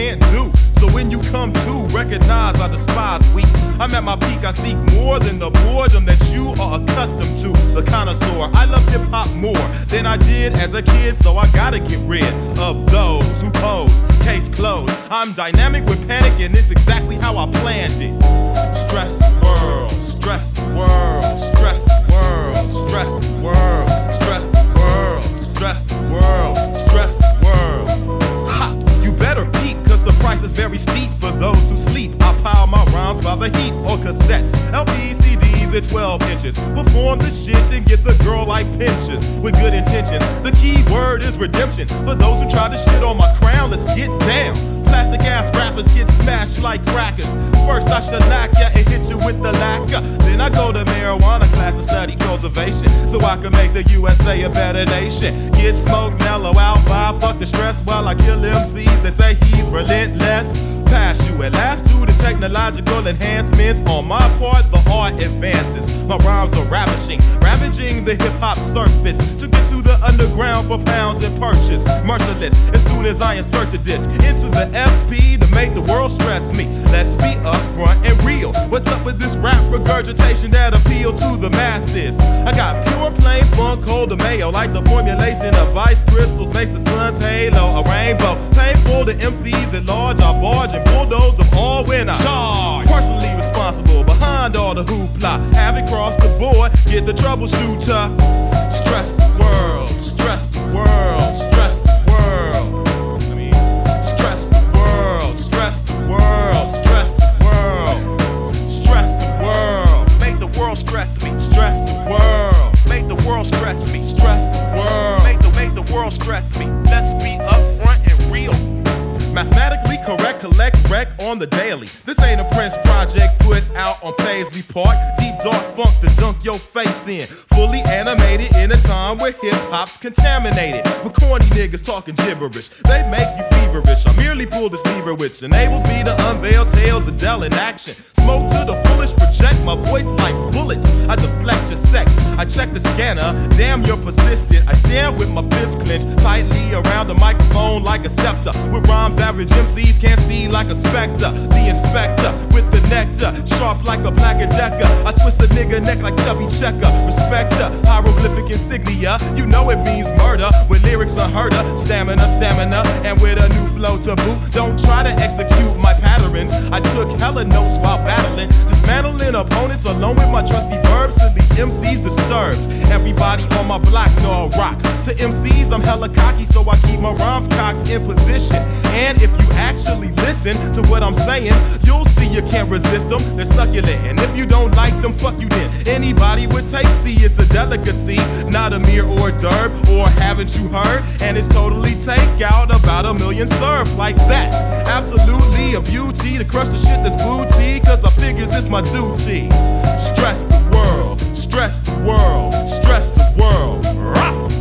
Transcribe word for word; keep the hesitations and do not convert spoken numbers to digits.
can't do. So when you come to recognize I despise weak, I'm at my peak, I seek more than the boredom that you are accustomed to. The connoisseur, I love hip-hop more than I did as a kid, so I gotta get rid of those who pose. Case closed. I'm dynamic with panic, and it's exactly how I planned it. Stress the world, stress the world, stress the world, stress the world, stress the world, stress the world, stress the world. Ha! You better peek, cause the price is very steep for those who sleep. I pile my rhymes by the heap or cassettes, L P, C Ds at twelve inches. Perform the shit and get the girl like pinches with good intentions. The key word is redemption. For those who try to shit on my crown, let's get down. Plastic ass rappers get smashed like crackers. First I shellac ya and hit you with the lacquer. Then I go to marijuana class and study cultivation, so I can make the U S A a better nation. Get smoked, mellow out, vibe, fuck the stress while I kill M Cs that say he's relentless. Pass you at last due to technological enhancements. On my part, the art advances. My rhymes are ravishing, ravaging the hip-hop surface to get to the underground for pounds and purchase. Merciless as soon as I insert the disc into the S P to make the world stress me. Let's be upfront and real. What's up with this rap regurgitation that appeal to the masses? I got pure plain funk, cold to mayo, like the formulation of ice crystals makes the sun's halo a rainbow. Painful to M Cs at large, I barge and bulldoze them all when I charge. Personally responsible behind all the hoopla. Have it cross the board, get the troubleshooter. Stress the world, stress the world, stress the world. I mean, stress the world, stress the world, stress the world, stress the world. Make the world stress me, stress the world. Make the world stress me, stress the world. Make the make the world stress me. Let's be upfront and real. Mathematically correct, collect wreck on the daily. This ain't a Prince project put out on Paisley Park. Deep dark funk to dunk your face in. Fully animated in a time where hip-hop's contaminated. But corny niggas talking gibberish, they make you feverish. I merely pull this lever which enables me to unveil tales of Dell in action. Smoke to the fullest, project my voice like bullets. I deflect your sex, I check the scanner. Damn, you're persistent. I stand with my fist clenched tightly around the microphone like a scepter. With rhymes average M Cs can't see like a specter. The inspector with the nectar, sharp like a black decker. I twist a nigga neck like Chubby Checker. Respecter, hieroglyphic insignia. You know it means murder with lyrics unheard of. Stamina, stamina, and with a new flow to boot. Don't try to execute my patterns. I took hella notes while battling, dismantling opponents along with my trusty verbs to the M Cs disturbed. Everybody on my block know I rock. To M Cs I'm hella cocky, so I keep my rhymes cocked in position. And if you actually listen to what I'm saying, you'll see you can't resist them. They're succulent, and if you don't like them, fuck you then. Anybody with taste, see it's a delicacy, not a mere hors d'oeuvre. Or haven't you heard? And it's totally take out about a million served like that. Absolutely a beauty to crush the shit that's booty, cause I figures it's my duty. Stress the world, stress the world, stress the world. Rock.